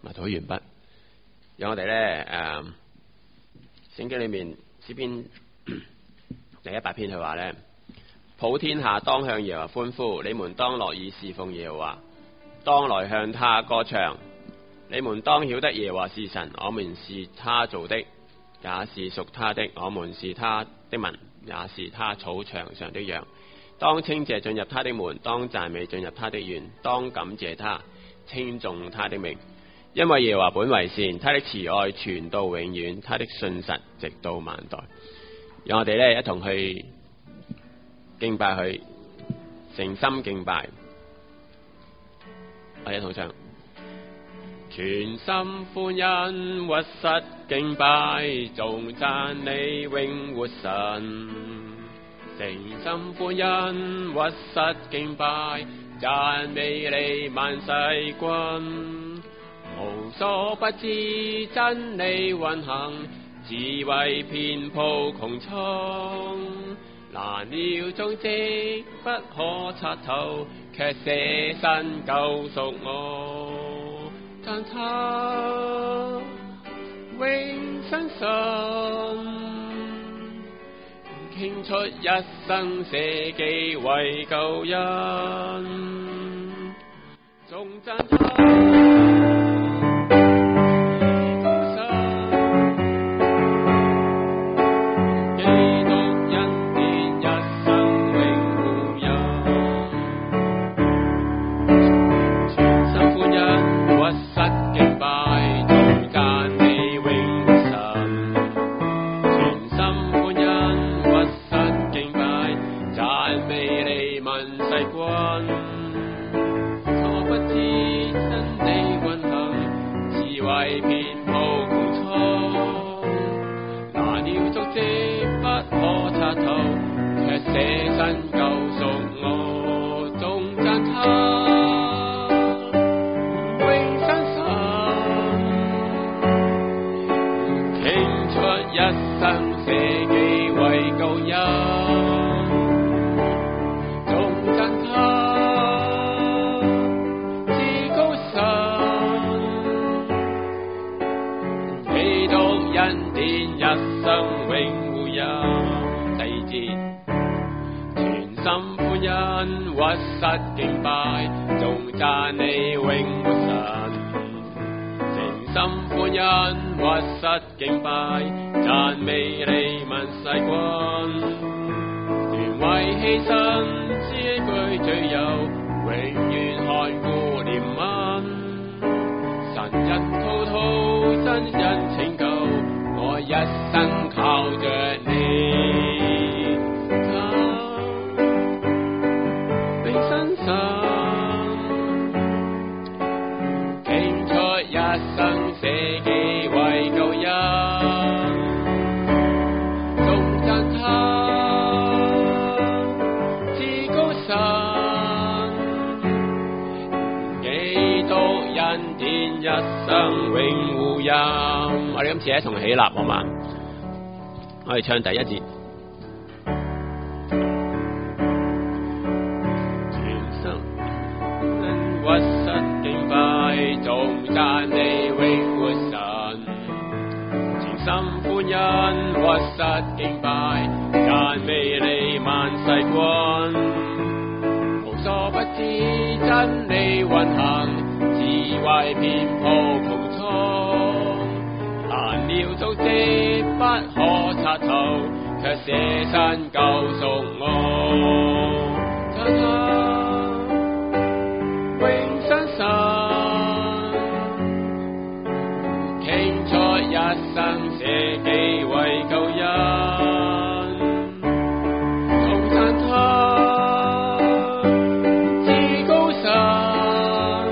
禱完畢。讓我哋咧聖經裏面詩篇第100篇佢話咧，普天下當向耶和華歡呼，你們當樂意侍奉耶和華，當來向他歌唱。你們當曉得耶和華是神，我們是他造的，也是屬他的，我們是他的民，也是他草場上的羊。當稱謝進入他的門，當讚美進入他的院，當感謝他，稱頌他的名。因為耶和華本為善，他的慈愛傳到永遠，他的信實直到萬代。讓我哋咧一同去敬拜佢，誠心敬拜。我哋一同唱。全心歡欣，屈膝敬拜，頌讚你永活神。誠心歡欣，屈膝敬拜，讚美你萬世君。無所不知真理運行，智慧遍佈穹蒼。難料蹤跡不可察透，卻捨身救贖我。讚他永生神，傾出一生捨己為救恩。頌讚他捨身救贖我，頌讚他永生神，傾出一生捨己為救恩。頌讚他至高神，基督恩典一生永護人。第2節。心歡欣，屈膝敬拜，頌讚你永活神。誠心歡欣，屈膝敬拜，讚美你萬世君。願為犧牲，這句最有，永遠看顧憐憫。神人滔滔，真人拯救，我一生靠着你。傾出一生捨己為救恩，頌讚他至高神，基督恩典一生永護人。我哋今次一同起立好嘛？我哋唱第1節。屈膝敬拜，頌讚你永活神。全心歡欣，屈膝敬拜，讚美你萬世君。無所不知真理運行，智慧遍佈穹蒼。難料蹤跡不可察透，卻捨身救贖我。讚他永生神，傾出一生捨己為救恩。頌讚他至高神，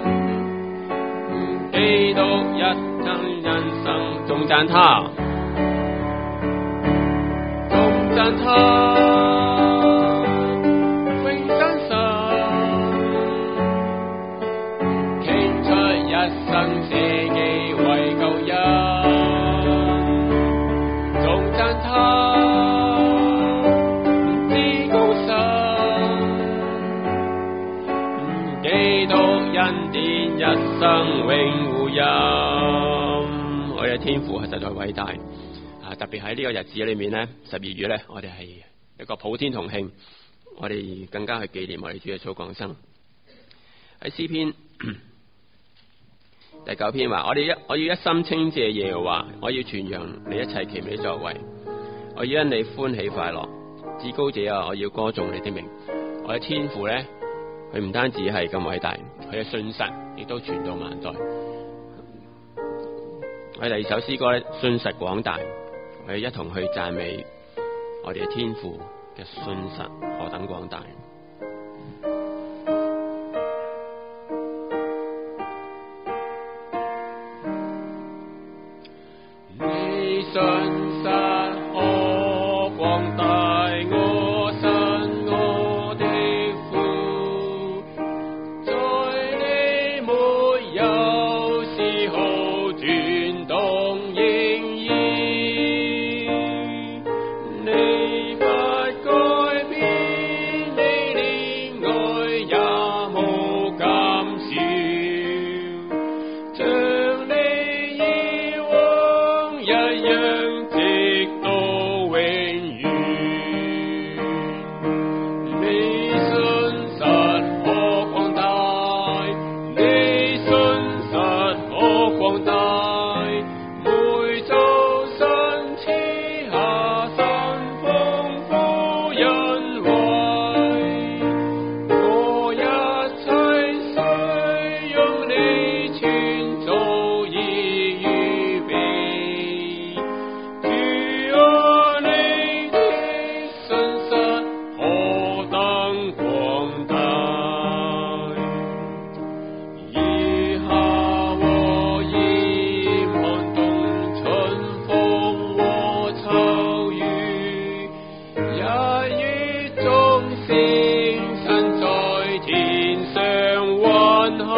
基督一生人生。頌讚他，頌讚他生捨己為救恩，頌讚他至高神，基督恩典一生永護音。我哋嘅天父係實在偉大啊！特別喺呢個日子裏面呢，12月呢，我哋係一個普天同慶，我哋更加去紀念我哋主耶穌降生。喺詩篇第9篇話：我要一心稱謝耶和華，我要傳揚你一切奇美作為，我要因你歡喜快樂。至高者啊，我要歌頌你的名。我嘅天父呢，佢唔單止係咁偉大，佢嘅信實亦都傳到萬代。我哋第2首詩歌呢，信實廣大，我哋一同去讚美我哋嘅天父嘅信實何等廣大。你信實何廣大，我神我的父，在你沒有絲毫轉動仍然，你不改變，你憐愛也無減少，像你以往一樣，直到永遠。你信實何廣大，你信實何廣大，每早晨賜下神豐富恩惠，我一切需用你全早已預備。主啊，你的信實何等廣大，以夏和嚴寒冬，春風和秋雨，日月眾星辰在天上運行，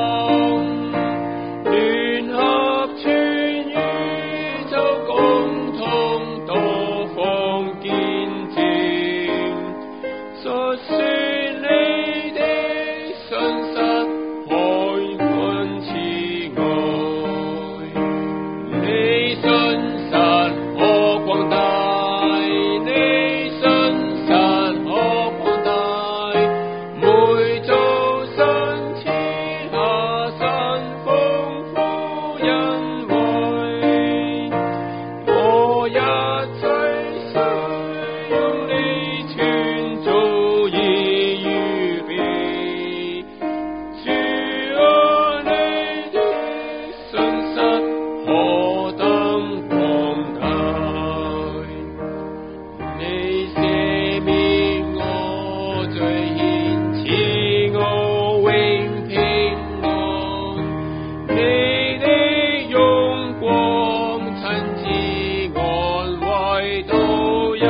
聯合全宇宙共同多方見證，述說你的信實海闊慈愛。你信實何廣大，你信實何廣大，每早晨賜下神豐富恩惠，我一切需用你全早已預備。主啊，你的信實何等廣大，你赦免我罪愆，賜我永平安，你的容光親自安慰到人，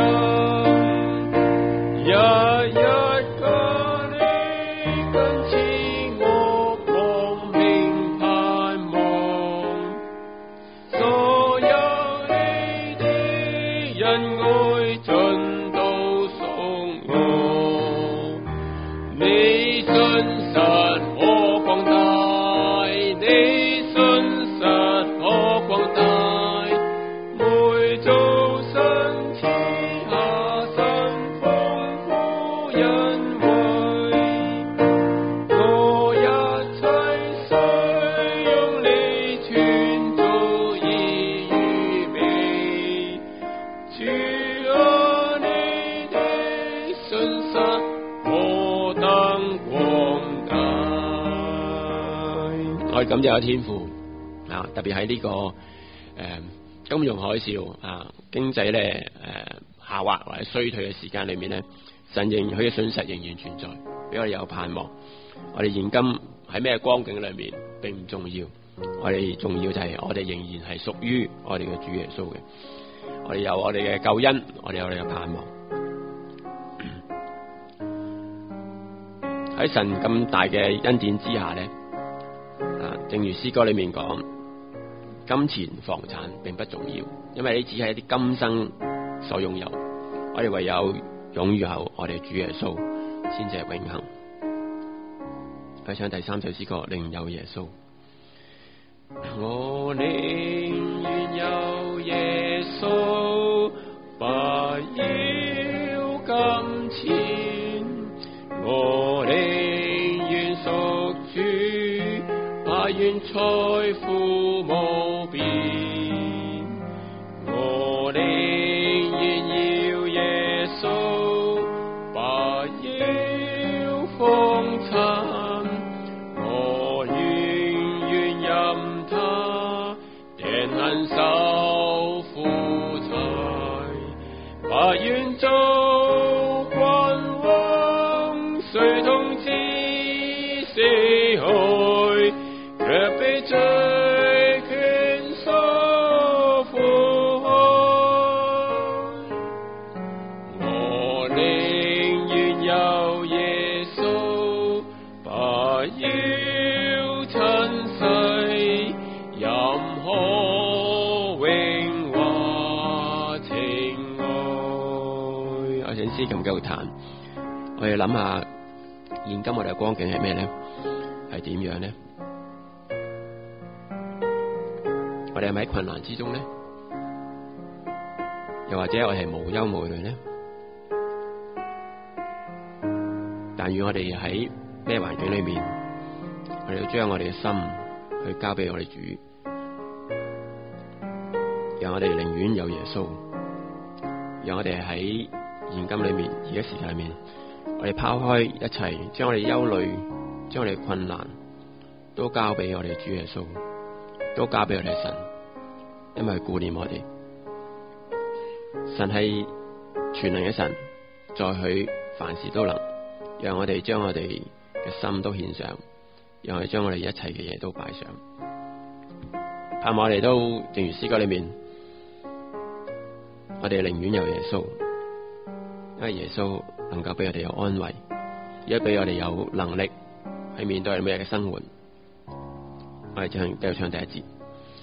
日日加你更賜我光明盼望，所有你的恩愛盡都送我。你信實何廣大，你信實何廣大，每早晨賜下神豐富恩惠，我一切需用你全早已預備。主啊，你的信實何等廣大。我哋感謝有天父啊，特別喺呢個金融海嘯啊，經濟咧下滑或者衰退嘅時間裏面咧，神仍然佢嘅信實仍然存在，俾我哋有盼望。我哋現今喺咩光景裏面並唔重要，我哋重要就係我哋仍然係屬於我哋嘅主耶穌嘅。我哋有我哋嘅救恩，我哋有我哋嘅盼望。喺神咁大嘅恩典之下呢，正如詩歌裏面講，金錢房產並不重要，因為你只係一啲今生所擁有，我哋唯有擁有我哋主耶穌先至係永恆。去唱第3首詩歌，另有耶穌。 我寧願有耶穌，不要金錢；我寧願屬主，不願財富無邊。我寧願要耶穌，不要風塵。我願任他定肯受苦罪，不願做君王，雖統治四海，卻被罪權所苦害。我寧願有耶穌，不要塵世任何榮華情愛。我想詩咁夠彈，我哋諗下現今我哋嘅光景係咩呢？係點樣呢？我哋係咪喺困難之中呢？又或者我哋係無憂無慮呢？但願我哋喺咩環境裏面，我哋要將我哋嘅心去交俾我哋主，讓我哋寧願有耶穌，讓我哋喺現今裏面，而家時間裏面，我哋拋開一切，將我哋憂慮，將我哋困難都交俾我哋主耶穌，都交俾我哋神，因為顧念我哋。神係全能嘅神，在許凡事都能，讓我哋將我哋嘅心都獻上，讓我哋將我哋一切嘅嘢都擺上。盼望我哋都正如詩歌裏面，我哋寧願有耶穌，因為耶穌能夠俾我哋有安慰，而家俾我哋有能力去面對每日嘅生活。我哋繼續唱第一節。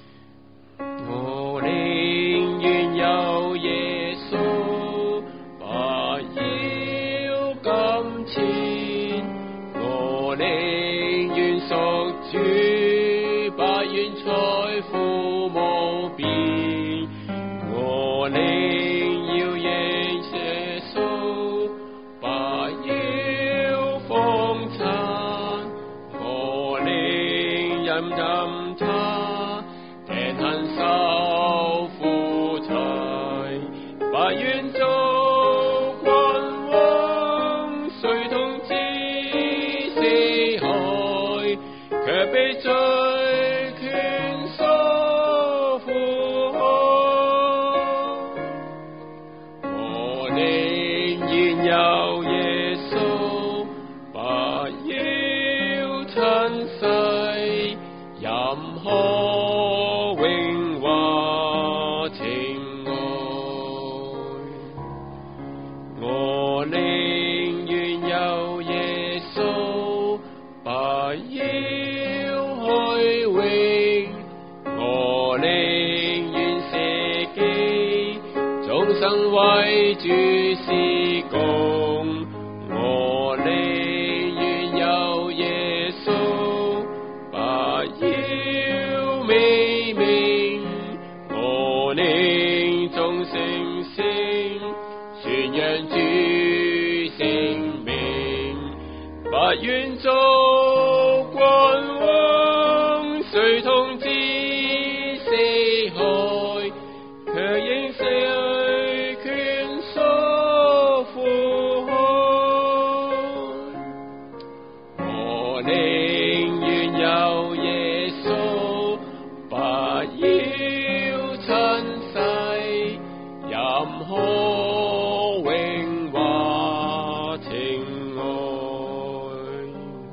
我寧願有耶穌，不要金錢；我寧願屬主，不願財富無邊。我寧要認耶穌，不要風塵。我寧任他定肯受苦罪，不願做君王，雖統治四海，卻被罪權所苦害。我寧願有耶穌，不要塵世任何榮華情愛。我寧願有耶穌，不要虛榮。我寧願捨己，終生為主事工。我寧願有耶穌，不要美名。我寧眾聲聲宣揚主聖名，不願做君王，雖統治四海，卻應罪權所苦害。我寧願有耶穌，不要塵世任何榮華情愛。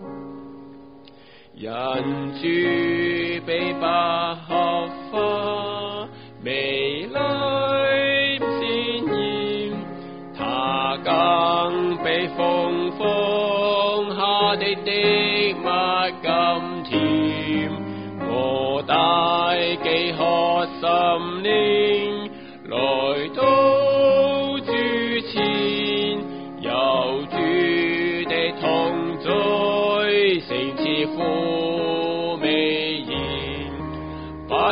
人主比百合花美麗鮮豔，他更比豐豐下地的蜜甘甜。我大飢渴心靈來到主前，有主的同在，誠摯苦美言。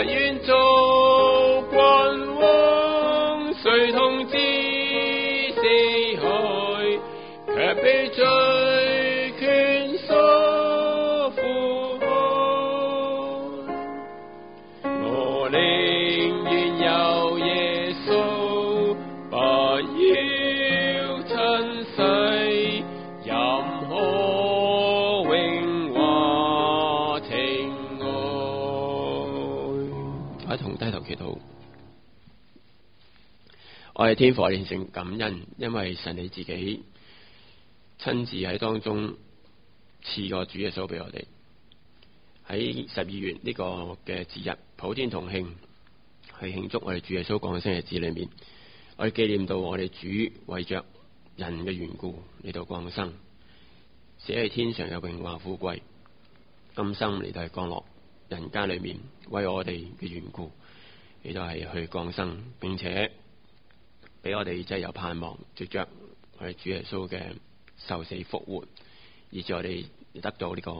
願做君王，誰統治四海，卻被罪權所苦害。我寧願有耶穌，不要塵世任何榮華情愛。我同低頭祈禱。我哋天父，我哋獻上感恩，因為神你自己親自喺當中賜個主耶穌俾我哋。喺12月呢個嘅節日普天同慶，去慶祝我哋主耶穌降生嘅日子裏面，我哋紀念到我哋主為着人嘅緣故嚟到降生，捨喺天上嘅榮華富貴，今生嚟到係降落人間裏面，為我哋嘅緣故嚟到係去降生，並且俾我哋真係有盼望，藉着我哋主耶穌嘅受死復活，以致我哋得到呢個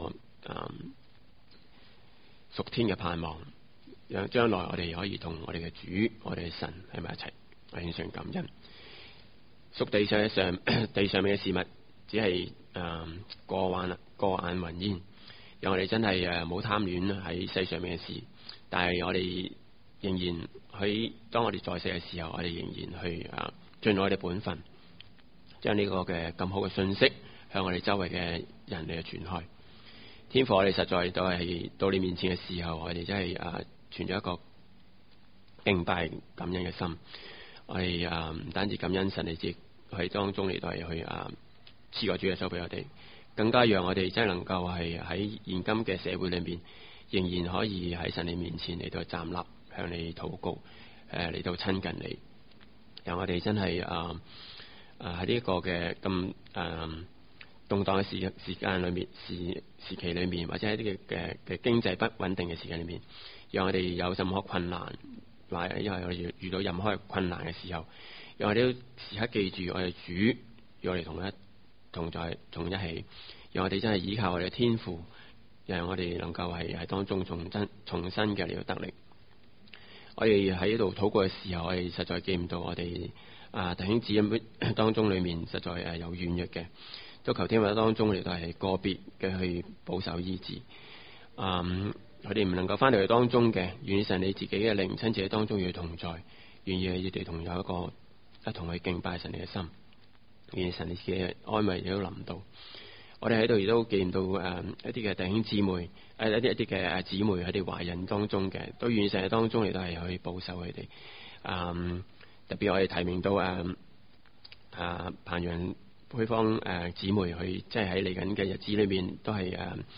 屬天嘅盼望，讓將來我哋可以同我哋嘅主、我哋嘅神喺埋一齊，我獻上感恩。屬地上面嘅事物，只係過眼雲煙，讓我哋真係冇貪戀喺世上面嘅事，但係我哋仍然當我哋在世嘅時候，我哋仍然去盡我哋本分，將呢個嘅咁好嘅信息向我哋周圍嘅人嚟傳開。天父，我哋實在都係到你面前嘅時候，我哋真係存咗一個敬拜感恩嘅心。我哋唔單止感恩神你自己喺當中嚟到係去賜個主耶穌俾我哋，更加讓我哋真係能夠係喺現今嘅社會裏面，仍然可以喺神你面前嚟到站立，向你禱告，嚟到親近你。讓我哋真係喺呢一個嘅咁動盪嘅時間裏面，時期裏面，或者喺呢嘅經濟不穩定嘅時間裏面，讓我哋有任何困難，或者因為我哋遇到任何困難嘅時候，讓我哋都時刻記住我哋主，讓我哋同一起，讓我哋真係依靠我哋嘅天父，讓我哋能夠係喺當中重新嘅嚟到得力。我哋喺呢度禱告嘅時候，我哋實在記唔到我哋弟兄姊妹當中裏面實在有軟弱嘅，都求天父當中嚟到係個別嘅去保守醫治。佢哋唔能夠翻到去當中嘅，願神你自己嘅靈親自喺當中與佢同在，願意你哋同有一個一同去敬拜神你嘅心，願神你自己嘅安慰亦都臨到。我哋喺度亦都見到一啲嘅弟兄姊妹，一啲嘅姊妹喺哋懷孕當中嘅，都願神喺當中亦都係去保守佢哋。特別我哋提名到彭陽配方姊妹，佢即係喺嚟緊嘅日子裏面都係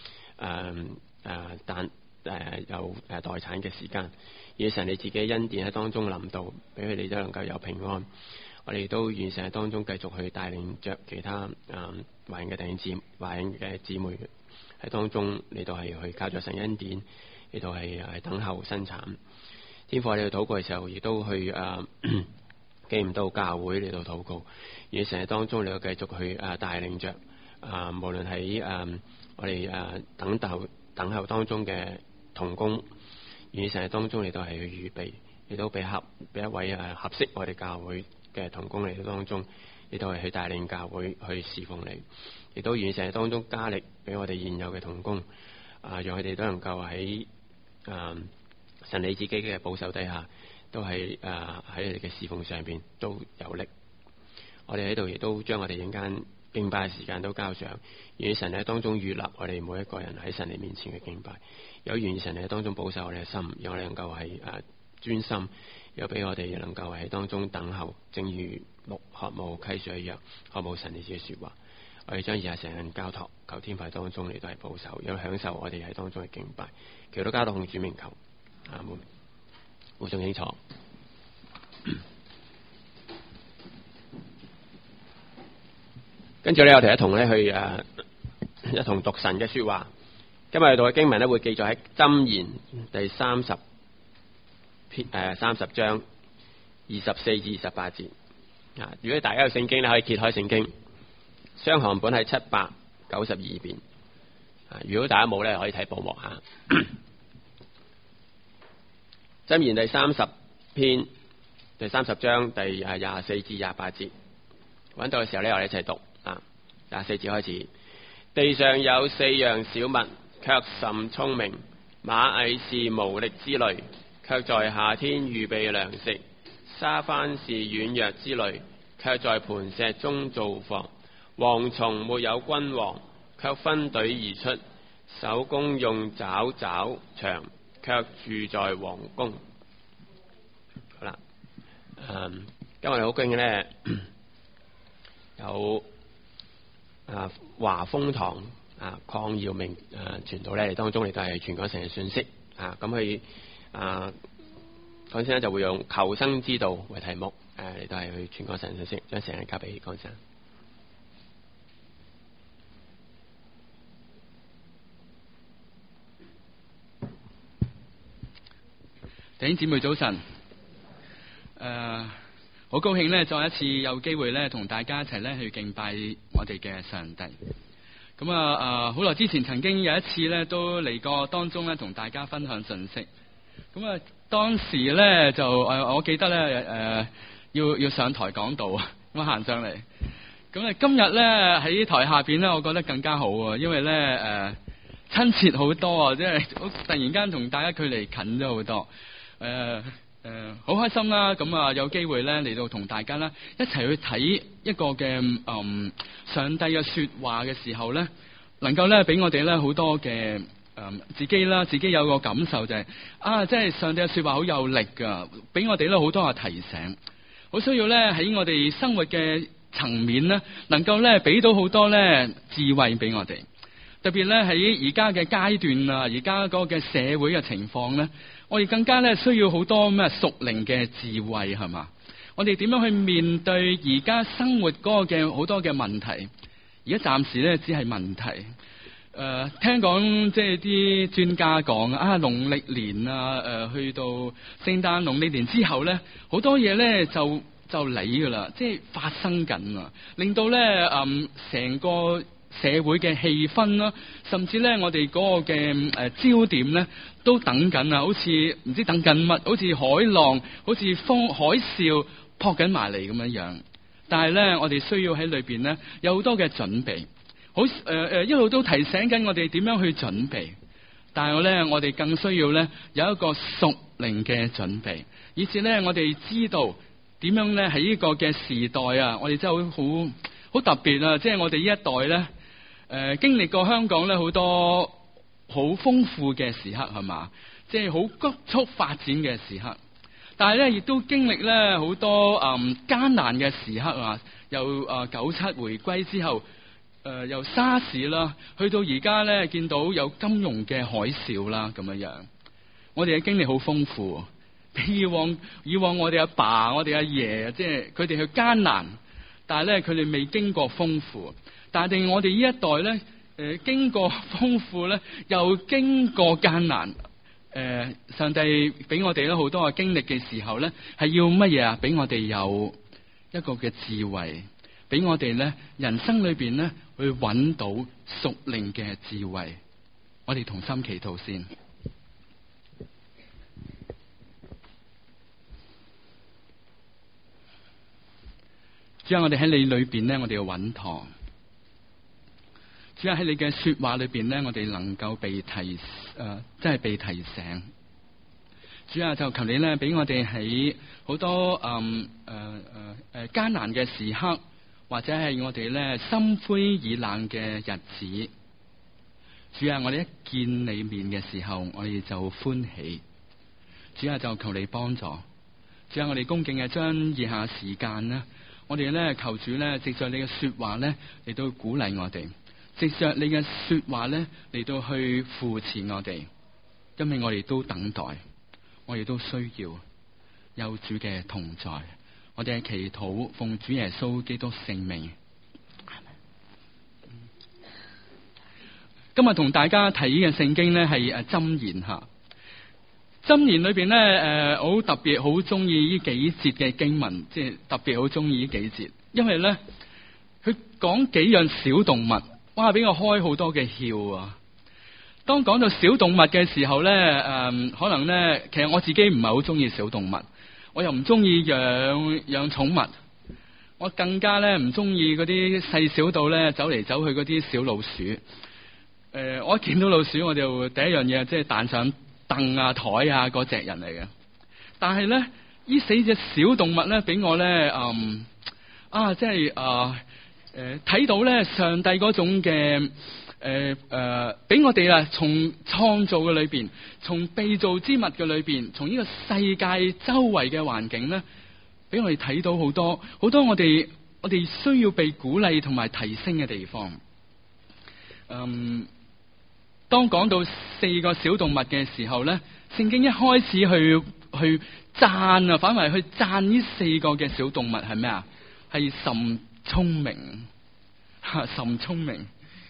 有待產嘅時間，願神你自己恩典喺當中臨到，俾佢哋都能夠有平安。我哋都願神喺當中繼續去帶領着其他懷孕嘅姊妹喺當中嚟到係去靠着神恩典嚟到係等候生產。天父，我哋去禱告嘅時候，亦都去記唔到教會嚟到禱告，願神喺當中嚟到繼續去帶領着無論喺我哋等候當中嘅同工，願神喺當中嚟到係去預備，亦都俾一位合適我哋教會嘅同工嚟到當中，亦都係去帶領教會去侍奉你，亦都願神喺當中加力俾我哋現有嘅同工，讓佢哋都能夠喺神你自己嘅保守底下，都係喺你嘅侍奉上邊都有力。我哋喺度亦都將我哋陣間敬拜嘅時間都交上，願神喺當中悅納我哋每一個人喺神你面前嘅敬拜，有願神喺當中保守我哋嘅心，讓我哋能夠係專心，又俾我哋能夠喺當中等候，正如鹿渴慕溪水一樣，渴慕神你自己說話。我哋將以下成人交託，求天父當中你都係保守，有享受我哋喺當中嘅敬拜，祈禱交託奉主名求，阿門。互相清楚。跟住咧，我哋一同咧去一同讀神嘅說話。今日讀嘅經文咧會記載喺箴言第30章24至28節。如果大家有聖經咧，可以揭開聖經，雙行本係792遍。如果大家冇咧，可以睇報幕吓。 箴言第30篇第30章第24至28節，揾到嘅時候呢，我哋一齊讀24節開始。地上有4樣小物，卻甚聰明，螞蟻是無力之類，卻在夏天預備糧食；沙番是軟弱之類，卻在磐石中造房；蝗蟲沒有君王，卻分隊而出；守宮用爪抓牆，卻住在皇宮。好啦，今日我哋好高興呢，有華豐堂鄺耀明傳道咧嚟當中嚟到係傳講神嘅信息咁佢講先咧就會用求生之道為題目嚟到係去傳講神嘅信息，將成日交俾講先。 弟兄姊妹早晨，好高興呢，再一次有機會呢，同大家一齊呢去敬拜我哋嘅上帝。咁好耐之前曾經有一次呢，都嚟過當中呢，同大家分享信息。咁當時呢，就我記得呢，要上台講道啊，咁行上嚟。咁今日呢，喺台下邊呢，我覺得更加好啊，因為呢親切好多啊，即係突然間同大家距離近咗好多。好開心啦！咁有機會咧嚟到同大家啦一齊去睇一個嘅上帝嘅說話嘅時候咧，能夠咧俾我哋咧好多嘅自己有個感受就係即係上帝嘅說話好有力噶，俾我哋咧好多嘅提醒，好需要咧喺我哋生活嘅層面咧，能夠咧俾到好多咧智慧俾我哋。特別咧喺而家嘅階段而家嗰個嘅社會嘅情況咧，我哋更加咧需要好多咩屬靈嘅智慧，係嘛？我哋點樣去面對而家生活嗰個嘅好多嘅問題？而家暫時咧只係問題。聽講即係啲專家講農曆年去到聖誕農曆年之後咧，好多嘢咧就嚟噶啦，即係發生緊啊，令到咧成個社會嘅氣氛啦，甚至咧我哋嗰個嘅焦點咧都等緊啊，好似唔知等緊乜，好似海浪，好似海嘯撲緊埋嚟咁樣樣。但係咧，我哋需要喺裏邊咧有好多嘅準備，好一路都提醒緊我哋點樣去準備。但係咧，我哋更需要咧有一個屬靈嘅準備，以至咧我哋知道點樣咧喺呢個嘅時代我哋真係好特別啊！即係我哋呢一代咧。經歷過香港咧好多好豐富嘅時刻，係嘛？即係好急速發展嘅時刻，但係咧亦都經歷咧好多艱難嘅時刻啊！由97回歸之後，由沙士啦，去到而家咧見到有金融嘅海嘯啦咁樣樣，我哋嘅經歷好豐富。比以往我哋阿爸、我哋阿爺，即係佢哋去艱難，但係咧佢哋未經過豐富。但係我哋呢一代咧，經過豐富咧，又經過艱難。上帝俾我哋咧好多嘅經歷嘅時候咧，係要乜嘢啊？俾我哋有一個嘅智慧，俾我哋咧人生裏邊咧去揾到屬靈嘅智慧。我哋同心祈禱先。主啊，我哋喺你裏邊咧，我哋要穩妥。主要喺你嘅說話裏邊呢，我哋能夠被真係被提醒。主啊，就求你呢，俾我哋喺好多艱難嘅時刻，或者係我哋呢心灰意冷嘅日子。主啊，我哋一見你面嘅時候，我哋就歡喜。主啊，就求你幫助。主啊，我哋恭敬嘅將以下時間呢，我哋呢求主呢，藉着你嘅說話呢嚟到鼓勵我哋。藉着你嘅說話咧嚟到去扶持我哋，因為我哋都等待，我哋都需要有主嘅同在。我哋係祈禱奉主耶穌基督聖名。今日同大家睇嘅聖經咧係箴言吓，箴言裏邊咧好特別，好中意呢幾節嘅經文，即係特別好中意呢幾節，因為咧佢講幾樣小動物。哇！俾我開好多嘅竅啊！ 當講到小動物嘅時候咧，可能咧，其實我自己唔係好中意小動物，我又唔中意養寵物，我更加咧唔中意嗰啲細小到咧走嚟走去嗰啲小老鼠。我一見到老鼠，我就第一樣嘢即係彈上凳啊、台啊嗰隻人嚟嘅。但係咧，呢四隻小動物咧，俾我咧，即係睇到咧上帝嗰種嘅。俾我哋啊，從創造嘅裏邊，從被造之物嘅裏邊，從呢個世界周圍嘅環境咧，俾我哋睇到好多好多我哋需要被鼓勵同埋提升嘅地方。當講到四個小動物嘅時候咧，聖經一開始去讚啊，反為去讚呢四個嘅小動物係咩啊？係甚聰明，甚聰明。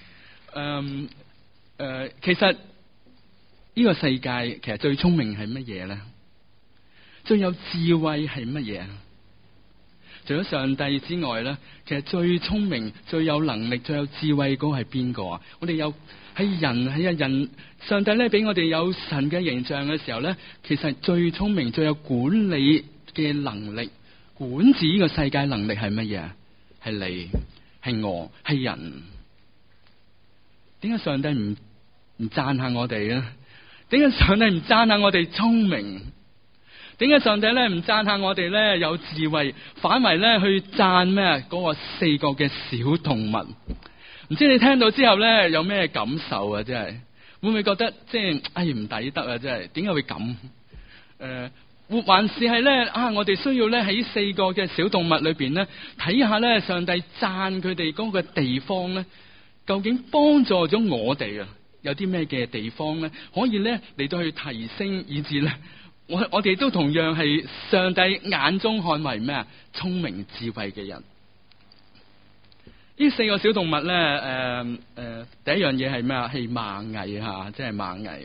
其實呢個世界其實最聰明係乜嘢咧？最有智慧係乜嘢？除咗上帝之外咧，其實最聰明、最有能力、最有智慧嗰個係邊個啊？我哋有係人，上帝咧俾我哋有神嘅形象嘅時候咧，其實最聰明、最有管理嘅能力、管治呢個世界能力係乜嘢？係你，係我，係人。點解上帝唔讚下我哋咧？點解上帝唔讚下我哋聰明？點解上帝咧唔讚下我哋咧有智慧？反為咧去讚咩？嗰個四個嘅小動物，唔知你聽到之後咧有咩感受啊？真係會唔會覺得即係唔抵得啊？真係點解會咁？還是係咧我哋需要咧喺四個嘅小動物裏邊咧睇下咧上帝讚佢哋嗰個地方咧？究竟幫助咗我哋啊？有啲咩嘅地方咧，可以咧嚟到去提升，以至咧，我哋都同樣係上帝眼中看為咩啊？聰明智慧嘅人。呢四個小動物咧，第一樣嘢係咩啊？係螞蟻吓，即係螞蟻。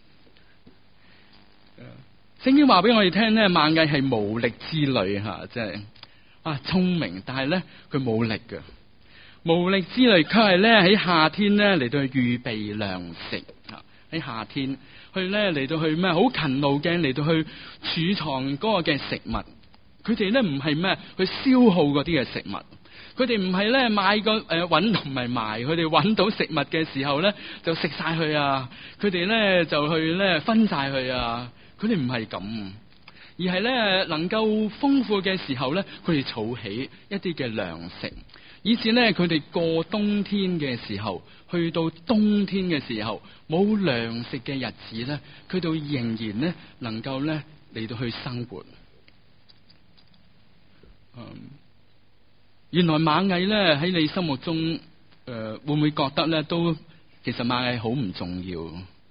聖經話俾我哋聽咧，螞蟻係無力之類吓，即係聰明，但係咧佢冇力嘅。無力之類，佢係咧喺夏天咧嚟到去預備糧食喺夏天去咧嚟到去咩？好勤勞嘅嚟到去儲藏嗰個嘅食物。佢哋咧唔係咩去消耗嗰啲嘅食物，佢哋唔係咧買個搵同埋賣，佢哋搵到食物嘅時候咧就食晒佢啊！佢哋咧就去咧分晒佢啊！佢哋唔係咁，而係咧能夠豐富嘅時候咧，佢哋儲起一啲嘅糧食。以至咧，佢哋過冬天嘅時候，去到冬天嘅時候，冇糧食嘅日子咧，佢哋仍然咧能夠咧嚟到去生活。原來螞蟻咧喺你心目中，會唔會覺得咧都其實螞蟻好唔重要？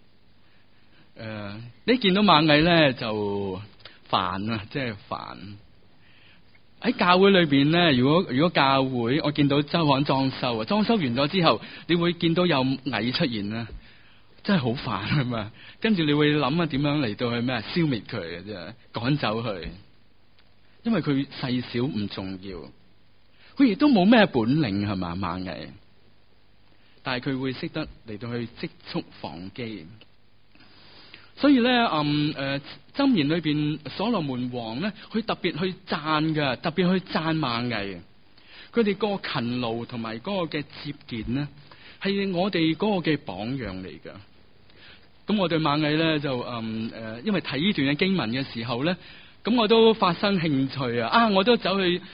你見到螞蟻咧就煩啊，即係煩。喺教會裏邊咧，如果教會我見到周刊裝修啊，裝修完咗之後，你會見到有蟻出現啦，真係好煩啊嘛！跟住你會諗下點樣嚟到去咩消滅佢嘅啫，趕走佢，因為佢細小唔重要，佢亦都冇咩本領係嘛螞蟻，但係佢會識得嚟到去積蓄防饑。所以咧，箴言裏邊所羅門王咧，佢特別去讚嘅，特別去讚螞蟻。佢哋嗰個勤勞同埋嗰個嘅節儉咧，係我哋嗰個嘅榜樣嚟㗎。咁我對螞蟻咧就因為睇呢段嘅經文嘅時候咧，咁我都發生興趣啊！我都走去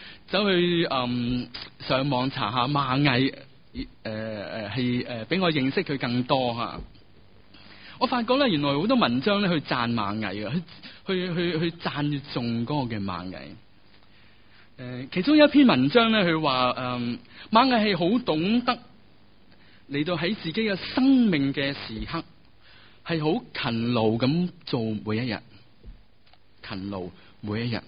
上網查下螞蟻，係俾我認識佢更多吓。我發覺咧，原來好多文章咧去讚螞蟻啊，去讚頌嗰個嘅螞蟻。其中有一篇文章咧，佢話螞蟻係好懂得嚟到喺自己嘅生命嘅時刻，係好勤勞咁做每一日，勤勞每一日。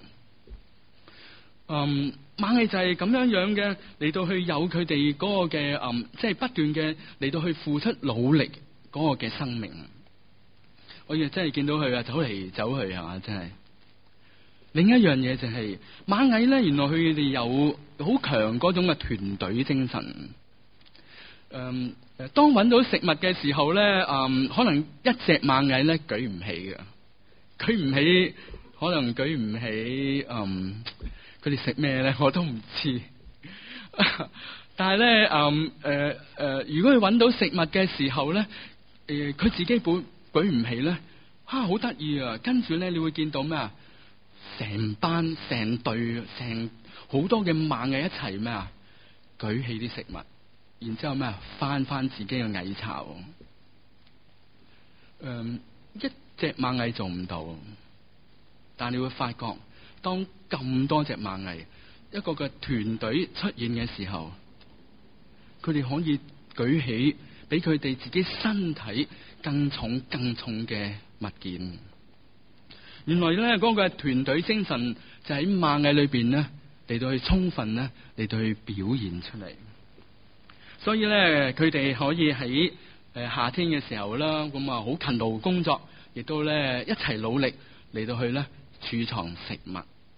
螞蟻就係咁樣嘅嚟到去有佢哋嗰個嘅即係不斷嘅嚟到去付出努力嗰個嘅生命。我亦真係見到佢啊，走嚟走去係嘛，真係。另一樣嘢就係螞蟻咧，原來佢哋有好強嗰種嘅團隊精神。 當揾到食物嘅時候咧，可能一隻螞蟻咧舉唔起嘅，舉唔起，可能舉唔起，佢哋食咩咧我都唔知。但係咧，如果佢揾到食物嘅時候咧，佢自己舉唔起咧，好得意啊！跟住咧，你會見到咩啊？成班、成隊、成好多嘅螞蟻一齊咩啊？舉起啲食物。然之後咩啊？翻自己嘅蟻巢，一隻螞蟻做唔到，但你會發覺，當咁多隻螞蟻一個嘅團隊出現嘅時候，佢哋可以舉起比佢哋自己身體更重嘅物件。原來咧嗰個團隊精神就喺螞蟻裏邊咧嚟到去充分咧嚟到去表現出嚟。所以咧，佢哋可以喺夏天嘅時候啦，咁好勤勞工作，亦都咧一齊努力嚟到去咧儲藏食物。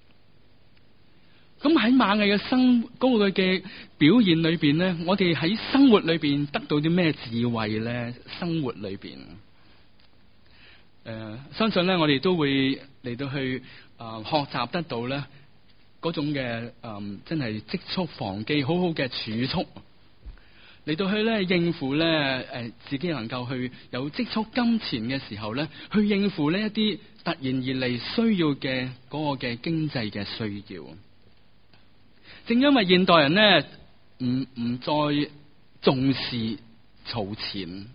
咁喺螞蟻嘅嗰個嘅表現裏邊咧，我哋喺生活裏邊得到啲咩智慧咧？生活裏邊，相信咧我哋都會嚟到去學習得到咧嗰種嘅真係積蓄防饑，好好嘅儲蓄。嚟到去咧應付咧自己能夠去有積蓄金錢嘅時候咧，去應付呢一啲突然而嚟需要嘅嗰個嘅經濟嘅需要。正因為現代人咧唔再重視儲錢，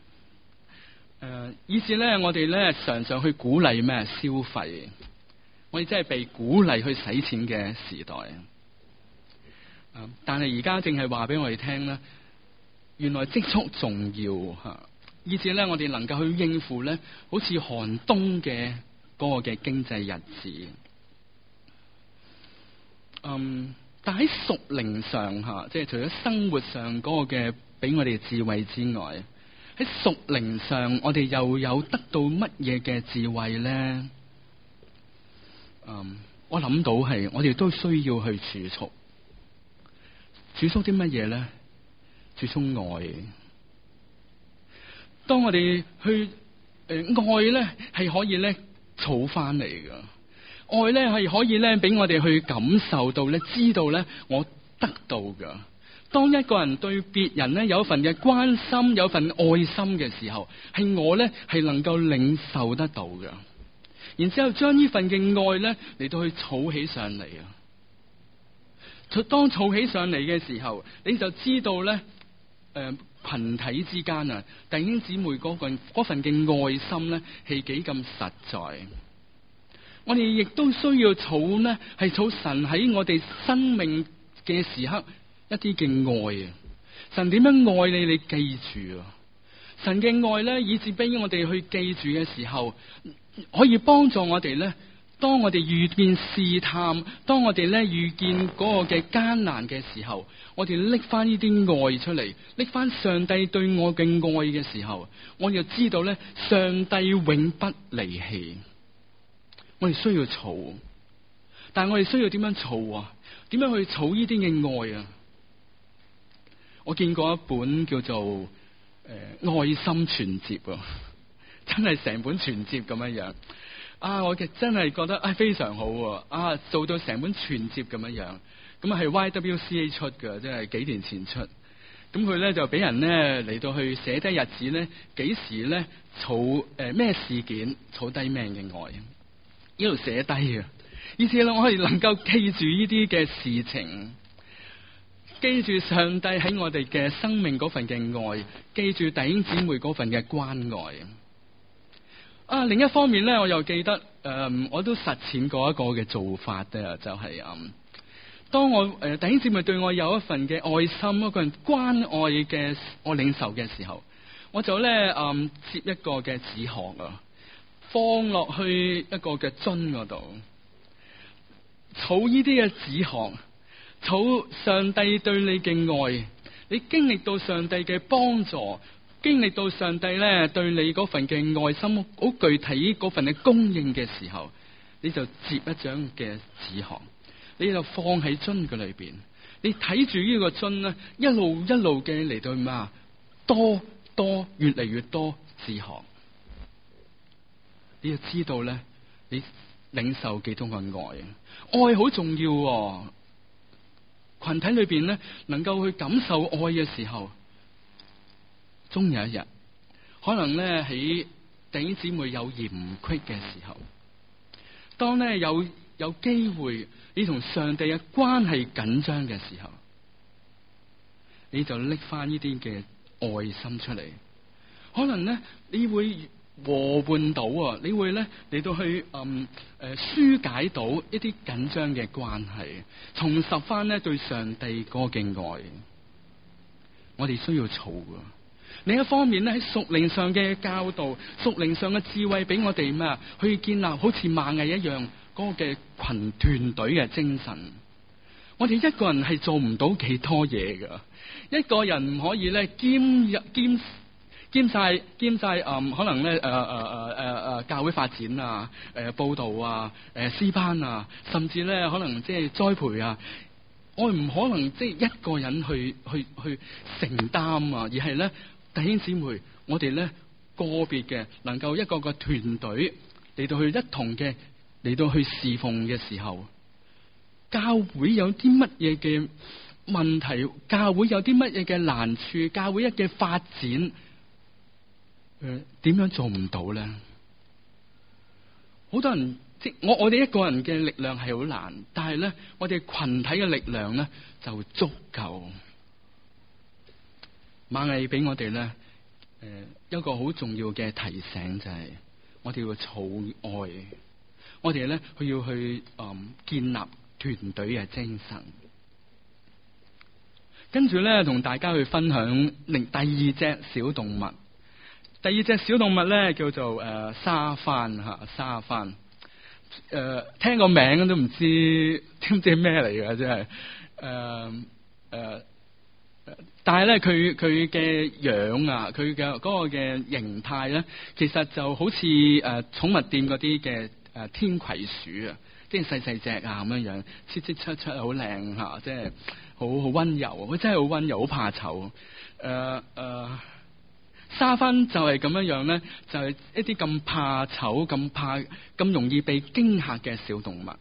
以至咧我哋咧常常去鼓勵咩消費，我哋真係被鼓勵去使錢嘅時代。但係而家正係話俾我哋聽咧。原來積蓄重要吓，以至咧我哋能夠去應付咧，好似寒冬嘅嗰個嘅經濟日子。但喺屬靈上吓，即係除咗生活上嗰個嘅俾我哋智慧之外，喺屬靈上我哋又有得到乜嘢嘅智慧咧？我諗到係我哋都需要去儲蓄啲乜嘢咧？儲蓄愛。當我哋去愛咧，係可以咧儲翻嚟噶。愛咧係可以咧俾我哋去感受到咧，知道咧我得到噶。當一個人對別人咧有一份嘅關心，有一份愛心嘅時候，係我咧係能夠領受得到噶。然之後將呢份嘅愛咧嚟到去儲起上嚟啊！當儲起上嚟嘅時候，你就知道咧。群體之間啊，弟兄姊妹嗰份嘅愛心咧，係幾咁實在。我哋亦都需要儲呢，係儲神喺我哋生命嘅時刻一啲嘅愛啊！神點樣愛你？你記住啊！神嘅愛咧，以至俾我哋去記住嘅時候，可以幫助我哋咧。當我哋遇見試探，當我哋咧遇見嗰個嘅艱難嘅時候，我哋拎翻呢啲愛出嚟，拎翻上帝對我嘅愛嘅時候，我哋就知道咧，上帝永不離棄。我哋需要儲，但係我哋需要點樣儲啊？點樣去儲呢啲嘅愛啊？我見過一本叫做愛心全集啊，真係成本全集咁樣樣。我真係覺得非常好啊！做到成本全集咁樣樣，咁係 YWCA 出嘅，即係幾年前出。咁佢咧就俾人咧嚟到去寫低日子咧，幾時咧儲咩事件儲低咩嘅愛，呢度寫低啊！意思咧我哋能夠記住呢啲嘅事情，記住上帝喺我哋嘅生命嗰份嘅愛，記住弟兄姊妹嗰份嘅關愛。另一方面咧，我又記得我都實踐過一個嘅做法嘅，就係當我弟兄姊妹對我有一份嘅愛心，一個人關愛嘅我領受嘅時候，我就咧接一個嘅紙殼啊，放落去一個嘅樽嗰度，儲呢啲嘅紙殼，儲上帝對你嘅愛，你經歷到上帝嘅幫助。經歷到上帝咧對你嗰份嘅愛心好具體嗰份嘅供應嘅時候，你就接一張嘅紙殼，你就放喺樽嘅裏邊，你睇住呢個樽咧一路嘅嚟到越嚟越多自學，你就知道咧，你領受幾多個愛，愛好重要喎。群體裏邊咧，能夠去感受愛嘅時候，終有一日，可能咧喺弟兄姊妹有嫌隙嘅時候，當咧有機會，你同上帝嘅關係緊張嘅時候，你就拎翻呢啲嘅愛心出嚟，可能咧你會和緩到啊，你會咧嚟到去紓解到一啲緊張嘅關係，重拾翻咧對上帝嗰個嘅愛。我哋需要嘈噶。另一方面咧，喺屬靈上嘅教導、屬靈上嘅智慧，俾我哋咩去建立好似螞蟻一樣嗰個嘅群團隊嘅精神。我哋一個人係做唔到幾多嘢噶，一個人唔可以咧兼晒可能咧教會發展啊、佈道啊、詩班啊，甚至咧可能即係栽培啊，我唔可能即係一個人去承擔啊，而係咧弟兄姊妹，我哋咧個別嘅能夠一個個團隊嚟到去一同嘅嚟到去侍奉嘅時候，教會有啲乜嘢嘅問題，教會有啲乜嘢嘅難處，教會一嘅發展。點樣做唔到咧？好多人即我哋一個人嘅力量係好難，但係咧我哋群體嘅力量咧就足夠。螞蟻俾我哋咧一個好重要嘅提醒就係我哋要儲愛，我哋咧要去建立團隊嘅精神。跟住咧同大家去分享第二隻小動物。第二隻小動物咧叫做沙番吓，沙番聽個名都唔知係咩嚟嘅，真係但係咧佢嘅樣啊，佢嘅嗰個嘅形態咧，其實就好似寵物店嗰啲嘅天葵鼠啊，即係細細隻啊咁樣樣，切切出出好靚吓，即係好溫柔，佢真係好溫柔，好怕醜。沙番就係咁樣樣咧，就係一啲咁怕醜、咁容易被驚嚇嘅小動物。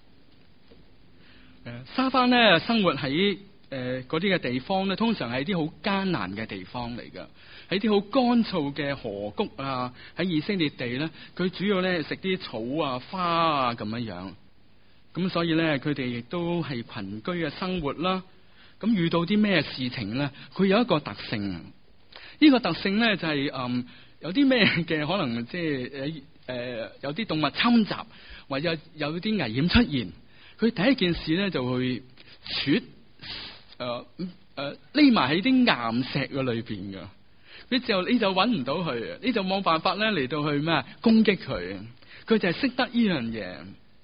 沙番咧生活喺嗰啲嘅地方咧，通常係啲好艱難嘅地方嚟噶，喺啲好乾燥嘅河谷啊，喺以色列地咧，佢主要咧食啲草啊、花啊咁樣樣。咁所以咧，佢哋亦都係群居嘅生活啦。咁遇到啲咩事情咧，佢有一個特性。呢個特性咧就係有啲咩嘅可能即係有啲動物侵襲，或者有啲危險出現，佢第一件事咧就會匿埋喺啲岩石嘅裏邊噶，你就揾唔到佢，你就冇辦法咧嚟到去咩攻擊佢，佢就係識得呢樣嘢。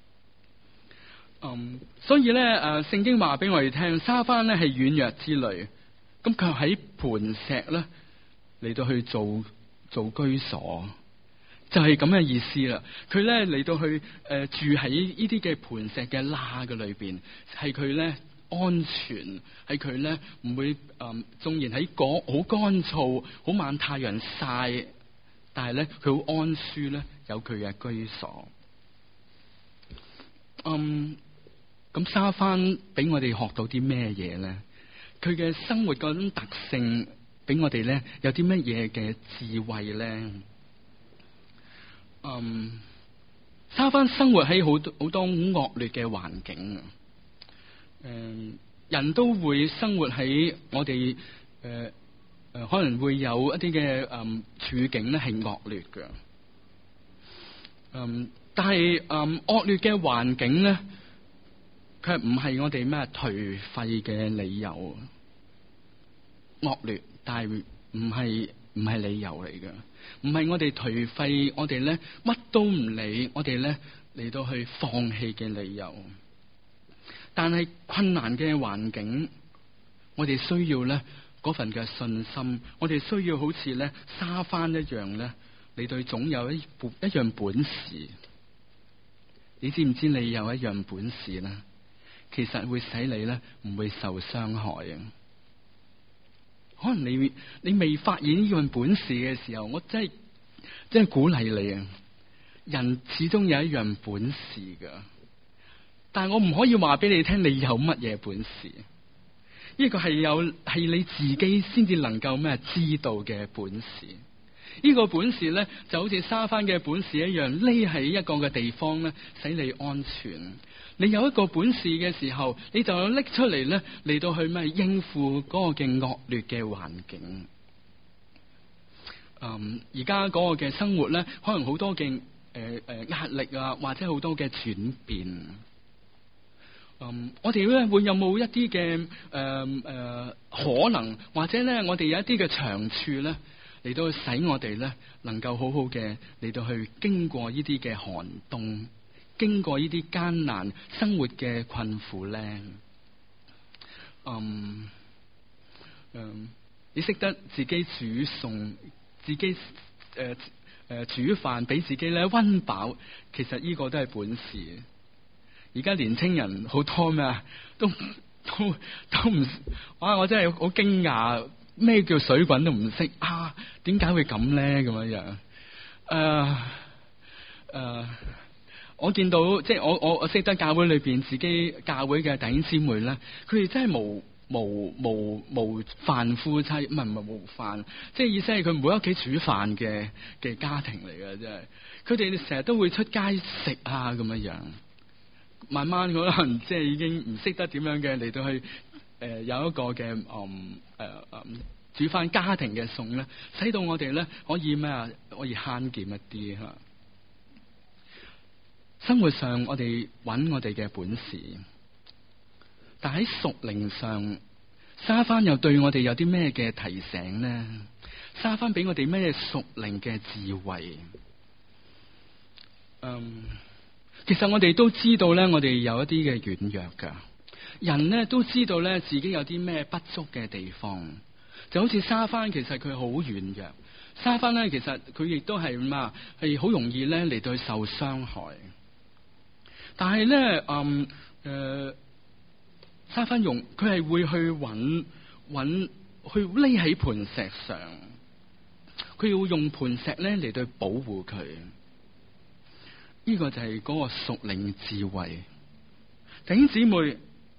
所以咧聖經話俾我哋聽，沙番咧係軟弱之類，咁佢喺磐石咧嚟到去做居所，就係咁嘅意思啦。佢咧嚟到去住喺呢啲嘅磐石嘅罅嘅裏邊，係佢咧安全，係佢咧唔會縱然喺好乾燥、好猛太陽曬，但係咧佢好安舒咧，有佢嘅居所。咁沙番俾我哋學到啲咩嘢咧？佢嘅生活嗰種特性俾我哋咧有啲乜嘢嘅智慧咧？沙番生活喺好多惡劣嘅環境啊！人都會生活喺我哋可能會有一啲嘅處境咧係惡劣嘅。但係惡劣嘅環境咧，佢唔係我哋咩頹廢嘅理由。惡劣，但係唔係理由嚟嘅，唔係我哋頹廢，我哋咧乜都唔理，我哋咧嚟到去放棄嘅理由。但係困難嘅環境，我哋需要咧嗰份嘅信心，我哋需要好似咧沙番一樣咧嚟到總有一樣本事。你知唔知你有一樣本事咧？其實會使你咧唔會受傷害啊！ 可能你未發現呢樣本事嘅時候，我真係鼓勵你啊！人始終有一樣本事噶，但係我唔可以話俾你聽你有乜嘢本事。呢個係你自己先至能夠知道嘅本事。呢個本事咧就好似沙番嘅本事一樣，匿喺一個嘅地方咧，使你安全。你有一個本事嘅時候，你就拎出嚟咧，嚟到去應付嗰個嘅惡劣嘅環境。而家嗰個嘅生活咧，可能好多嘅壓力啊，或者好多嘅轉變。我哋咧會有冇一啲嘅可能，或者咧我哋有一啲嘅長處咧，嚟到去使我哋咧能夠好好嘅嚟到去經過呢啲嘅寒冬，經過呢啲艱難生活嘅困苦咧。你識得自己煮餸，自己煮飯俾自己咧溫飽，其實呢個都係本事。而家年青人好多都唔，我真係好驚訝，咩叫水滾都唔識啊？點解會咁咧？咁樣我見到即係我識得教會裏邊自己教會嘅弟兄姊妹咧，佢哋真係無飯夫妻，唔係無飯，即係意思係佢唔會喺屋企煮飯嘅家庭嚟嘅，真係佢哋成日都會出街食啊咁樣。慢慢可能即係已經唔識得點樣嘅嚟到去有一個嘅煮翻家庭嘅餸咧，使到我哋咧可以可以慳儉一啲吓。生活上我哋揾我哋嘅本事，但喺屬靈上，沙番又對我哋有啲咩嘅提醒咧？沙番俾我哋咩屬靈嘅智慧？其實我哋都知道咧，我哋有一啲嘅軟弱噶，人咧都知道咧自己有啲咩不足嘅地方，就好似沙番，其實佢好軟弱。沙番咧，其實佢亦都係係好容易咧嚟到受傷害。但係咧，沙番佢係會去揾去匿喺磐石上，佢要用磐石咧嚟到保護佢。呢個就係嗰個屬靈智慧。弟兄姊妹，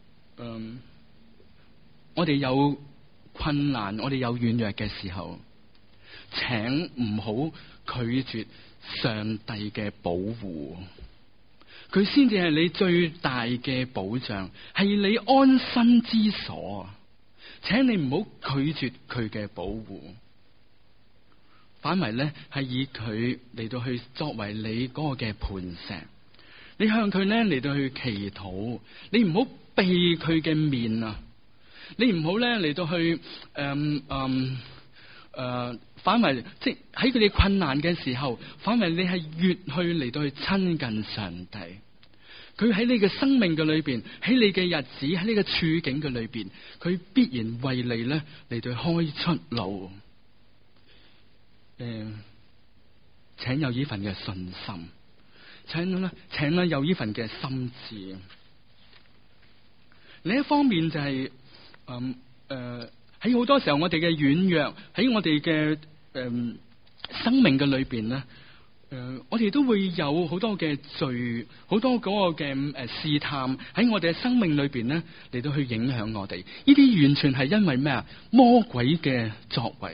我哋有困難，我哋有軟弱嘅時候，請唔好拒絕上帝嘅保護，佢先至係你最大嘅保障，係你安身之所。請你唔好拒絕佢嘅保護，反為咧係以佢嚟到去作為你嗰個嘅磐石，你向佢咧嚟到去祈禱，你唔好避佢嘅面啊！你唔好咧嚟到去反為即係喺佢哋困難嘅時候，反為你係越去嚟到去親近上帝。佢喺你嘅生命嘅裏邊，喺你嘅日子，喺你嘅處境嘅裏邊，佢必然為你咧嚟到開出路。請有呢份嘅信心，請有呢份嘅心志。另一方面就係喺好多時候我哋嘅軟弱，喺我哋嘅生命嘅裏邊咧，我哋都會有好多嘅罪，好多嗰個嘅試探喺我哋嘅生命裏邊咧嚟到去影響我哋。呢啲完全係因為咩啊？魔鬼嘅作為。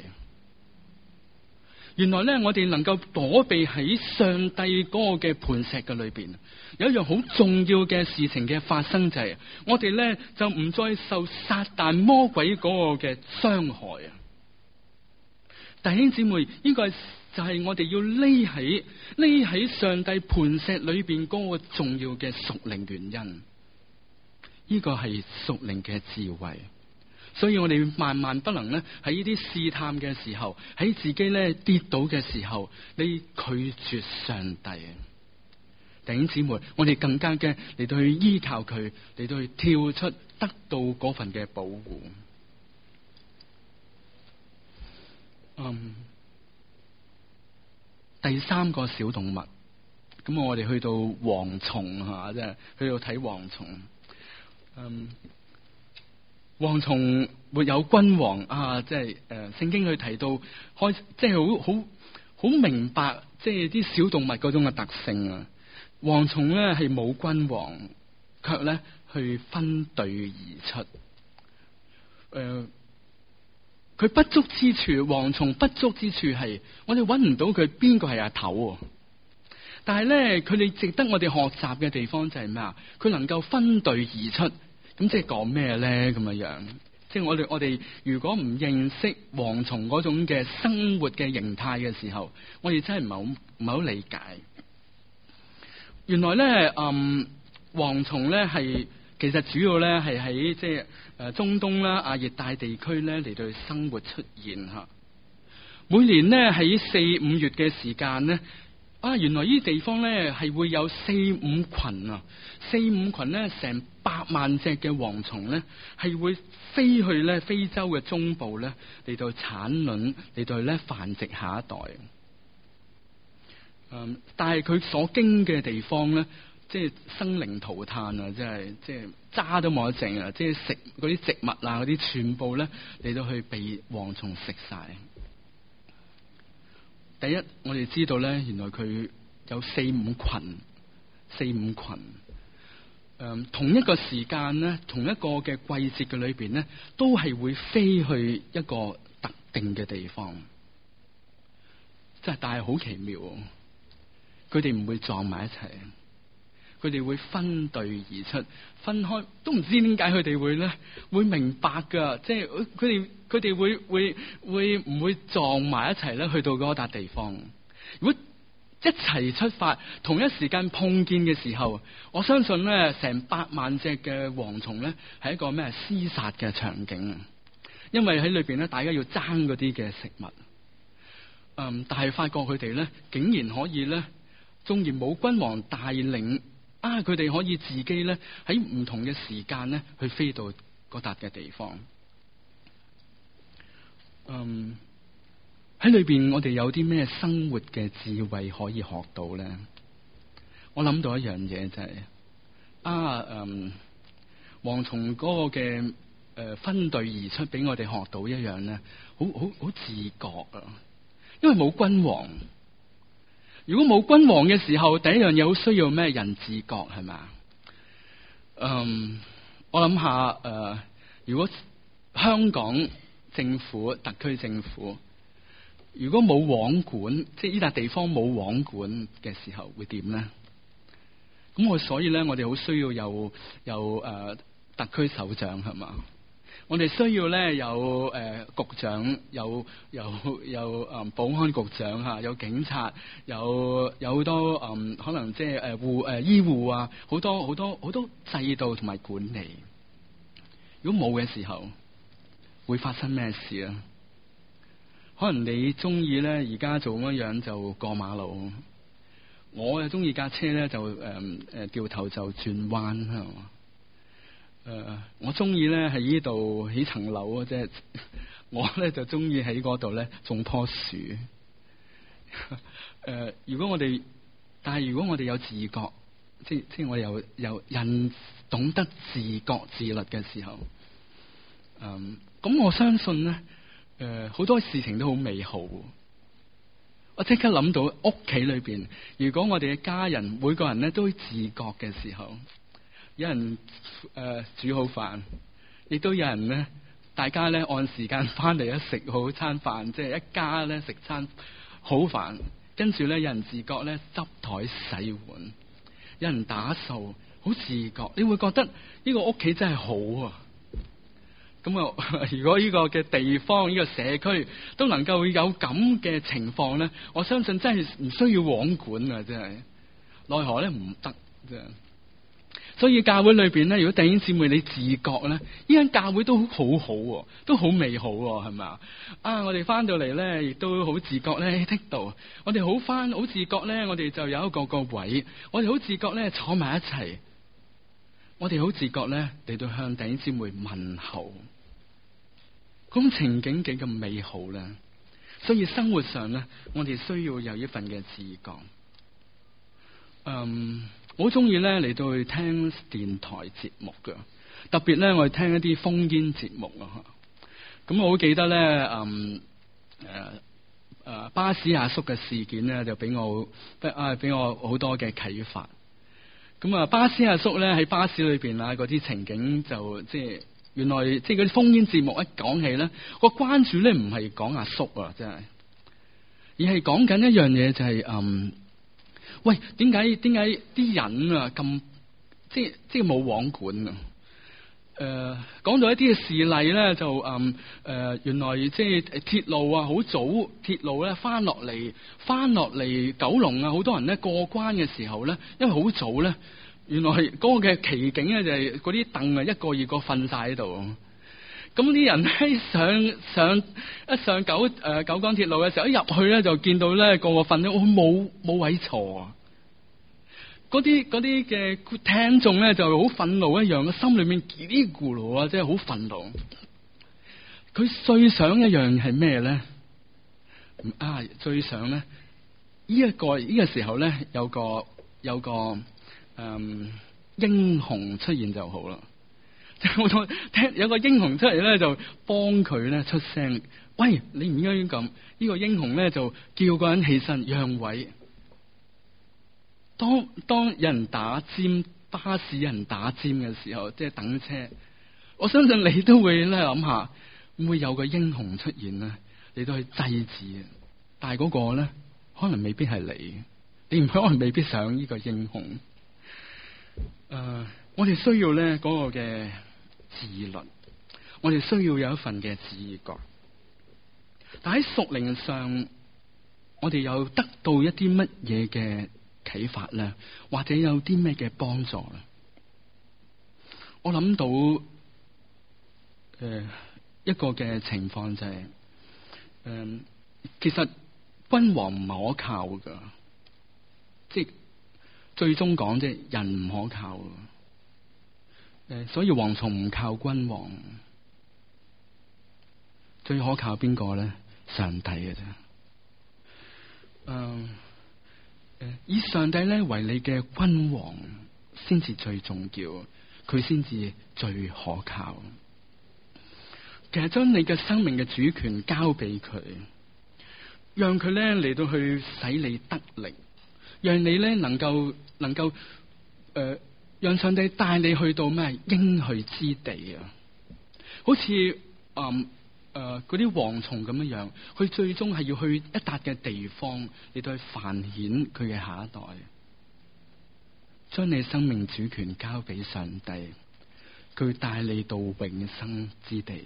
原來咧，我哋能夠躲避喺上帝嗰個嘅磐石嘅裏邊，有一樣好重要嘅事情嘅發生就係，我哋咧就唔再受撒旦魔鬼嗰個嘅傷害啊！弟兄姊妹，呢個就係我哋要匿喺上帝磐石裏邊嗰個重要嘅屬靈原因。呢個係屬靈嘅智慧。所以我哋萬萬不能咧喺呢啲試探嘅時候，喺自己咧跌倒嘅時候，你拒絕上帝。弟兄姊妹，我哋更加嘅嚟到去依靠佢，嚟到去跳出得到嗰份嘅保護。第三個小動物，咁我哋去到蝗蟲吓，即係去到睇蝗蟲。 蝗蟲沒有君王啊！即係聖經佢提到即係好明白，即係啲小動物嗰種嘅特性啊。蝗蟲咧係冇君王，卻咧去分隊而出。佢不足之處，蝗蟲不足之處係我哋揾唔到佢邊個係阿頭。但係咧，佢哋值得我哋學習嘅地方就係咩啊？佢能夠分隊而出，咁即係講咩咧？咁樣，即係我哋如果唔認識蝗蟲嗰種嘅生活嘅形態嘅時候，我哋真係唔係好理解。原來咧，蝗蟲咧係其實主要咧係喺即係中東啦、亞熱帶地區咧嚟到生活出現吓。每年咧喺4-5月嘅時間咧，原來呢啲地方咧係會有4-5群啊，4-5群咧成100萬隻嘅蝗蟲咧係會飛去咧非洲嘅中部咧嚟到產卵，嚟到咧繁殖下一代。但係佢所經嘅地方咧，即係生靈塗炭啊！即係渣都冇得剩啊！即係食嗰啲植物啊，嗰啲全部咧嚟到去被蝗蟲食晒。第一，我哋知道咧，原來佢有4-5群，同一個時間咧，同一個嘅季節嘅裏邊咧，都係會飛去一個特定嘅地方。但係好奇妙，佢哋唔會撞埋一齊，佢哋會分隊而出，分開，都唔知點解佢哋會明白噶，即係佢哋會唔會撞埋一齊咧？去到嗰笪地方，如果一齊出發，同一時間碰見嘅時候，我相信咧，成100萬隻嘅蝗蟲咧，係一個咩廝殺嘅場景，因為喺裏邊咧，大家要爭嗰啲嘅食物。但係發覺佢哋咧，竟然可以咧，縱然冇君王帶領，佢哋可以自己咧喺唔同嘅時間咧去飛到嗰笪嘅地方。喺裏邊我哋有啲咩生活嘅智慧可以學到咧？我諗到一樣嘢就係蝗蟲嗰個嘅分隊而出，俾我哋學到一樣咧，好自覺啊！因為冇君王，如果冇君王嘅時候，第一樣嘢好需要咩？人自覺係咪？我諗下如果香港政府、特區政府如果冇王管，即係呢笪地方冇王管嘅時候，會點咧？咁所以咧，我哋好需要有特區首長係嘛？我哋需要咧有局長，有保安局長吓，有警察，有好多可能即係醫護啊，好多制度同埋管理。如果冇嘅時候，會發生咩事啊？可能你中意咧而家做乜樣就過馬路，我又中意架車咧就掉頭就轉彎係嘛。我中意咧喺呢度起層樓啊，即係我咧就中意喺嗰度咧種棵樹。如果我哋有自覺，即係我有人懂得自覺自律嘅時候，咁我相信咧，好多事情都好美好。我即刻諗到屋企裏邊，如果我哋嘅家人每個人咧都自覺嘅時候。有人煮好飯，亦都有人咧，大家咧按時間翻嚟食好餐飯，即係一家咧食餐好飯。跟住咧，有人自覺咧執台洗碗，有人打掃，好自覺。你會覺得呢個屋企真係好啊！咁如果呢個嘅地方、呢個社區都能夠有咁嘅情況咧，我相信真係唔需要王管啊！真係，奈何咧唔得啫。所以教會裏邊咧，如果弟兄姊妹你自覺咧，呢間教會都好好，都好美好，係咪啊？我哋翻到嚟咧，亦都好自覺咧，喺度，我哋好自覺咧，我哋就有一個位，我哋好自覺咧，坐埋一齊，我哋好自覺咧嚟到向弟兄姊妹問候，咁情景幾咁美好咧。所以生活上咧，我哋需要有一份嘅自覺。我好中意咧嚟到去聽電台節目噶， 特別咧我哋聽一啲烽煙節目啊。咁我好記得咧，巴士阿叔嘅事件咧，就俾我好多嘅啟發。咁啊，巴士阿叔咧喺巴士裏邊啊，嗰啲情景就即係原來即係嗰啲烽煙節目一講起咧，個關注咧唔係講阿叔啊，真係，而係講緊一樣嘢就係喂，點解啲人啊咁即係冇網管啊？講到一啲嘅事例咧，就原來即係鐵路啊，好早鐵路咧翻落嚟九龍啊，好多人咧過關嘅時候咧，因為好早咧，原來嗰個嘅奇景咧就係嗰啲凳啊一個二個瞓晒喺度，咁啲人咧上九廣鐵路嘅時候，一入去咧就見到咧個個瞓咗，冇位坐啊！嗰啲嘅聽眾咧就好憤怒一樣，心裏面嘰哩咕嚕啊，即係好憤怒。佢最想一樣係咩咧？最想咧呢個時候咧有個英雄出現就好啦。我聽有個英雄出嚟咧，就幫佢咧出聲。喂，你唔應該咁。呢個英雄咧就叫個人起身讓位。當有人打尖，巴士有人打尖嘅時候，即係等車，我相信你都會咧諗下，會唔會有個英雄出現咧，你都去制止。但係嗰個咧，可能未必係你唔可能未必想呢個英雄。我哋需要咧嗰個嘅自律，我哋需要有一份嘅自覺。但喺屬靈上，我哋又得到一啲乜嘢嘅啟發咧，或者有啲咩嘅幫助咧？我諗到一個嘅情況就係其實君王唔可靠噶，即係最終講即係人唔可靠。所以蝗蟲唔靠君王，最可靠邊個咧？上帝嘅啫。以上帝咧為你嘅君王，先至最重要，佢先至最可靠。其實將你嘅生命嘅主權交俾佢，讓佢咧嚟到去使你得力，讓你咧能夠讓上帝帶你去到咩應許之地啊！好似嗰啲蝗蟲咁樣，佢最終係要去一笪嘅地方嚟到去繁衍佢嘅下一代。將你生命主權交俾上帝，佢帶你到永生之地。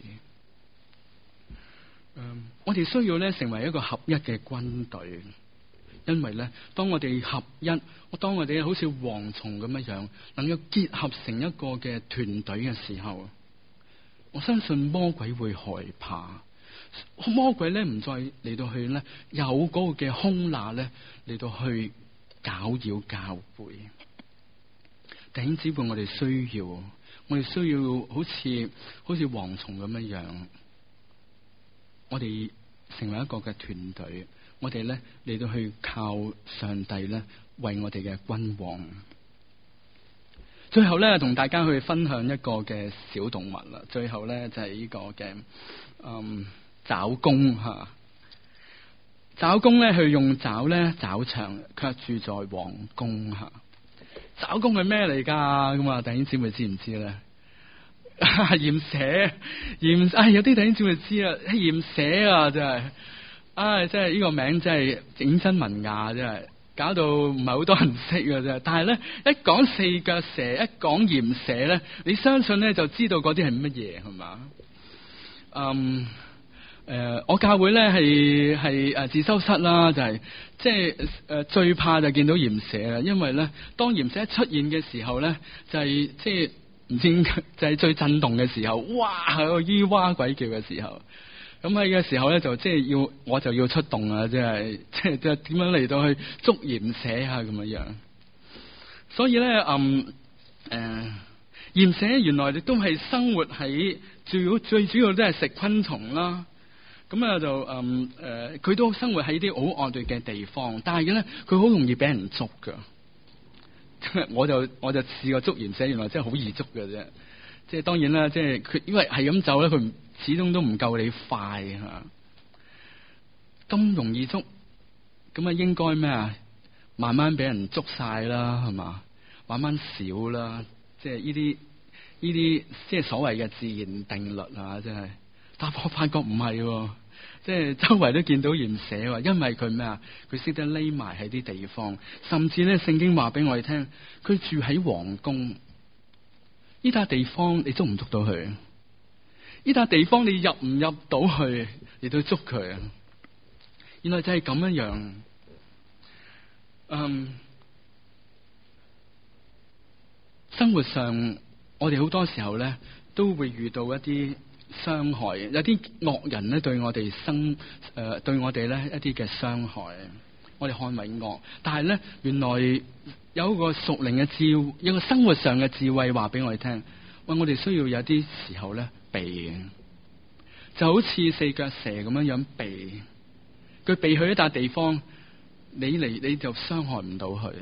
我哋需要咧成為一個合一嘅軍隊，因為咧當我哋合一，當我哋好似蝗蟲咁樣，能夠結合成一個嘅團隊嘅時候，我相信魔鬼會害怕，魔鬼咧唔再嚟到去咧有嗰個嘅凶拿咧嚟到去攪擾教會。弟兄姊妹，我哋需要好似蝗蟲咁樣，我哋成為一個嘅團隊，我哋咧嚟到去靠上帝咧為我哋嘅君王。最後咧，同大家去分享一個嘅小動物啦。最後咧就係呢個嘅爪公吓。爪公咧，佢用爪咧爪長，卻住在皇宮吓。爪公係咩嚟噶？咁啊，弟兄姊妹知唔知咧？鹽蛇，有啲弟兄姊妹知啊，鹽蛇啊，真係，真係呢個名真係整真文雅，真係。搞到唔係好多人識嘅啫，但係咧一講四腳蛇，一講鹽蛇咧，你相信咧就知道嗰啲係乜嘢係嘛？我教會咧係自修室啦，就係即係最怕就見到鹽蛇啦，因為咧當鹽蛇一出現嘅時候咧，就係即係唔知就係最震動嘅時候，哇喺個咿哇鬼叫嘅時候。咁喺嘅時候咧，就即係我就要出動啊！即係點樣嚟到去捉鹽蛇啊咁樣。所以咧，鹽蛇原來亦都係生活喺最主要都係食昆蟲啦。咁啊就佢都生活喺啲好惡劣嘅地方，但係咧佢好容易俾人捉噶。我就試過捉鹽蛇，原來真係好易捉嘅啫。 即係當然啦，即係佢因為係咁走咧，佢始終都唔夠你快嚇。咁容易捉，咁啊應該咩啊？慢慢俾人捉晒啦，係嘛？慢慢少啦，即係呢啲即係所謂嘅自然定律啊，真係。但我發覺唔係，即係周圍都見到鹽蛇喎，因為佢咩啊？佢識得匿埋喺啲地方，甚至咧聖經話俾我哋聽，佢住喺皇宮。呢笪地方你捉唔捉到佢？呢笪地方你入唔入到去，你都捉佢啊！原來就係咁樣樣。生活上我哋好多時候咧都會遇到一啲傷害，有啲惡人咧對我哋對我哋咧一啲嘅傷害，我哋看為惡，但係咧原來有一個屬靈嘅有一個生活上嘅智慧話俾我哋聽，我哋需要有啲時候咧避，就好似四腳蛇咁樣避，佢避去一笪地方，你就傷害唔到佢。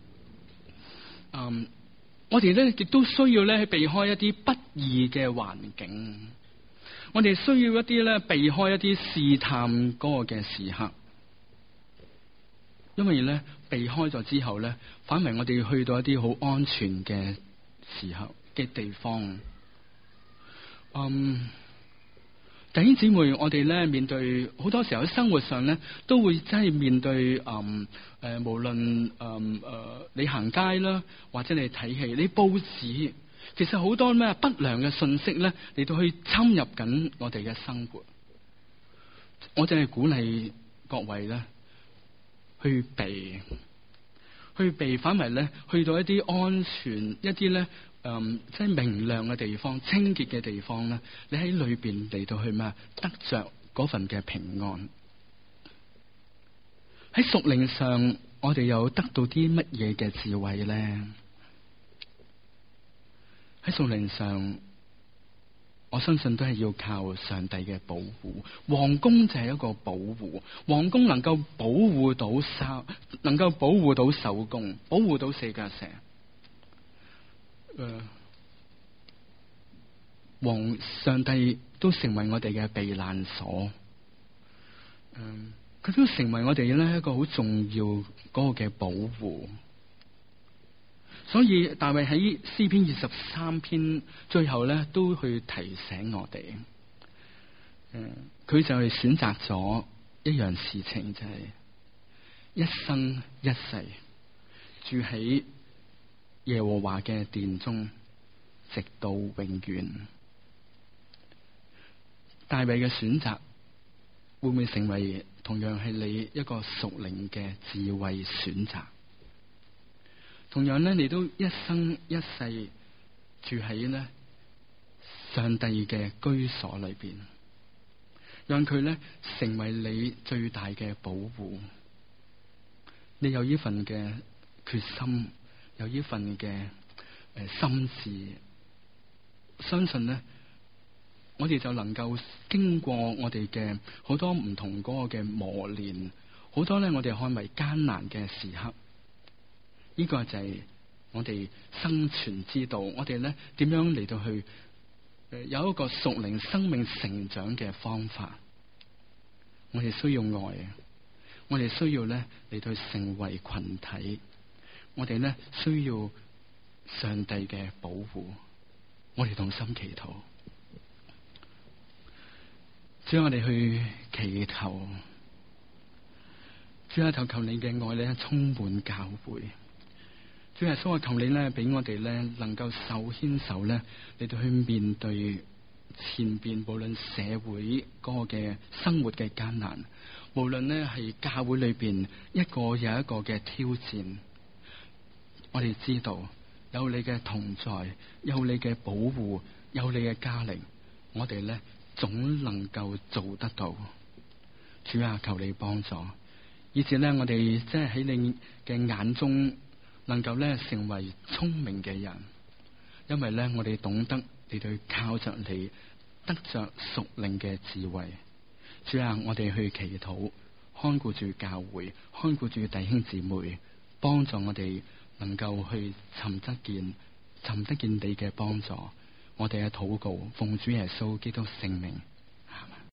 我哋咧亦都需要咧避開一啲不義嘅環境，我哋需要一啲咧避開一啲試探嗰個嘅時刻，因為咧避開咗之後咧，反為我哋去到一啲好安全嘅時候嘅地方。弟兄姊妹，我哋咧面對好多時候喺生活上咧，都會真係面對無論你行街啦，或者你睇戲，你報紙，其實好多咩不良嘅信息咧嚟到去侵入緊我哋嘅生活。我淨係鼓勵各位咧去避，反為咧去到一啲安全、一啲咧即係明亮嘅地方、清潔嘅地方咧，你喺裏邊嚟到去咩得着嗰份嘅平安。喺屬靈上，我哋又得到啲乜嘢嘅智慧咧？喺屬靈上，我相信都係要靠上帝嘅保護。皇宮就係一個保護，皇宮能夠保護到能夠保護到守宮，保護到四腳蛇。上帝都成為我哋嘅避難所。佢都成為我哋咧一個好重要嗰個嘅保護。所以大衛喺詩篇23篇最後咧都去提醒我哋，佢就係選擇咗一樣事情，就係一生一世住喺耶和華嘅殿中，直到永遠。大衛嘅選擇會唔會成為同樣係你一個屬靈嘅智慧選擇？同樣咧，你都一生一世住喺咧上帝嘅居所裏邊，讓佢咧成為你最大嘅保護。你有呢份嘅決心，有呢份嘅心志，相信咧，我哋就能夠經過我哋嘅好多唔同嗰個嘅磨練，好多咧我哋看為艱難嘅時刻。呢個就係我哋生存之道，我哋咧點樣嚟到去有一個屬靈生命成長嘅方法。我哋需要愛，我哋需要咧嚟到成為群體，我哋咧需要上帝嘅保護。我哋同心祈禱，主，我哋去祈求，主啊，求你嘅愛咧充滿教會。主耶穌，我求你咧，俾我哋咧能夠手牽手咧嚟到去面對前邊無論社會嗰個嘅生活嘅艱難，無論咧係教會裏邊一個又一個嘅挑戰。我哋知道有你嘅同在，有你嘅保護，有你嘅加力，我哋咧總能夠做得到。主啊，求你幫助，以至咧我哋即係喺你嘅眼中，能夠咧成為聰明嘅人，因為咧我哋懂得你對靠着你得着屬靈嘅智慧。主啊，我哋去祈禱，看顧住教會，看顧住弟兄姊妹，幫助我哋能夠去尋得見你嘅幫助， 我哋嘅禱告，奉主耶穌基督聖名。